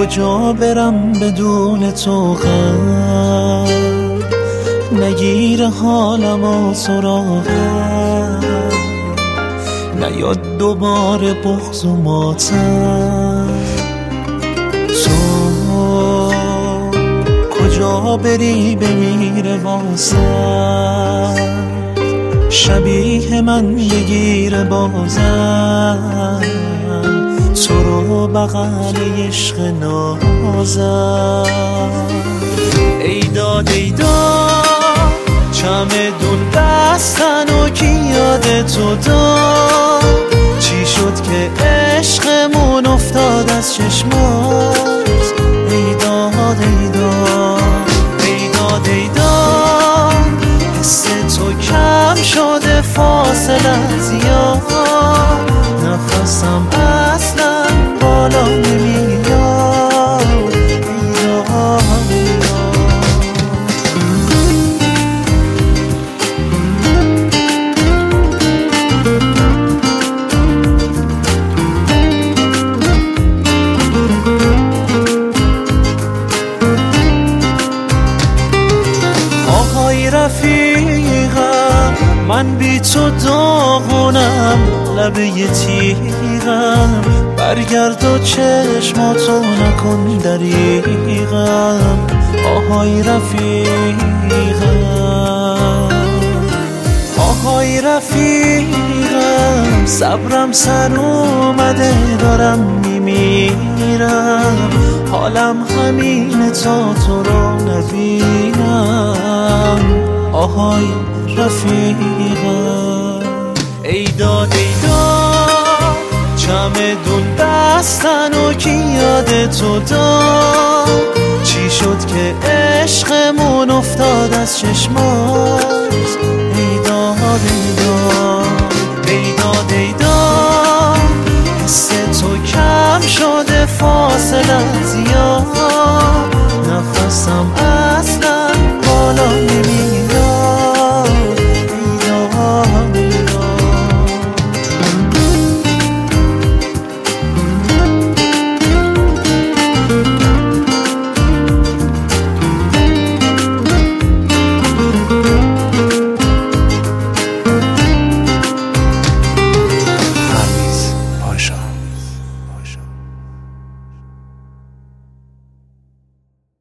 کجا برم بدون تو غم نگیره حالم و سراغم نیاد دوباره بغض و ماتم تو کجا بری بمیره واسم شبیه من بگیره بازم تو رو بغل عشق نازم ای داد ای داد چمدون دستن و کی یاد تو داد چی شد که عشقمون افتاد از چشمات ای داد ای داد ای داد ای داد حس تو کم شده فاصله زیاد نفسم اصلا بالا نمیاد ای داد ای داد آهای رفیقم من بی تو داغونم لبه یه تیغم برگرد و چشماتو نکن دریغم آهای رفیقم آهای رفیقم صبرم سر اومده دارم میمیرم حالم همینه تا تو رو نبینم آهای رفیقم ای داد ای داد چمدون دستن و کی یاد تو داد چی شد که عشقمون افتاد از چشمات ای داد ای داد